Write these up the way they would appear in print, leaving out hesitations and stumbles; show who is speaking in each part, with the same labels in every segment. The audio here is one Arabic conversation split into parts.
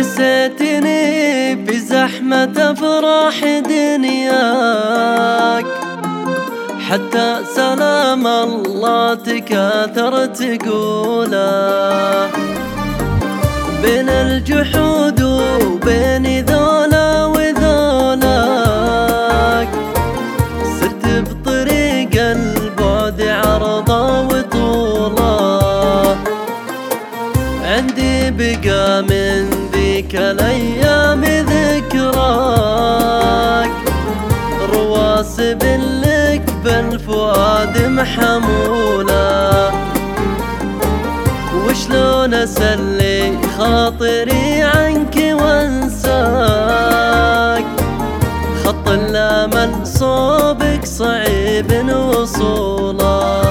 Speaker 1: نسيتني في زحمة أفراح دنياك، حتى سلام الله تكاثر تقوله. بين الجحود وبين ذولا وذولاك، سرت بطريق البعد عرضه وطوله. عندي بقى من ذيك الأيام ذكراك، رواسب لك بالفؤاد محمولة. وشلون أسلي خاطري عنك وانساك، خط الأمل صوبك صعيب وصوله.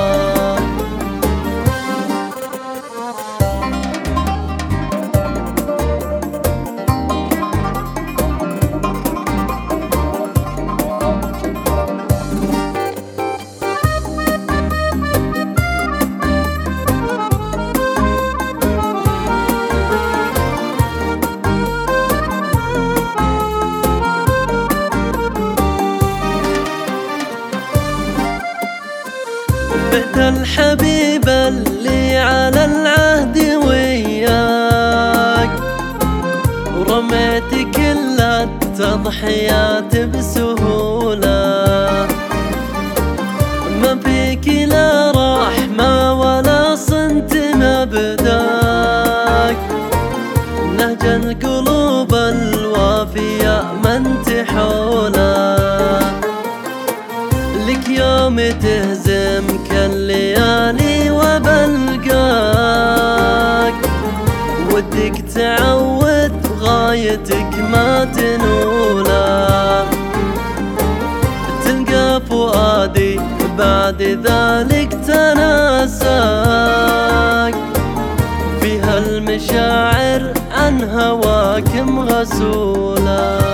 Speaker 1: بئت الحبيب اللي على العهد وياك، ورميت كل التضحيات بسهولة. ما فيك لا رحمة ولا صنت مبداك، نهج القلوب الوافية من تحوله. لك يوم تهزم كالليالي وبلقاك، ودك تعود غايتك ما تنوله. تلقى فؤادي بعد ذلك تناساك، فيها المشاعر عن هواك مغسوله.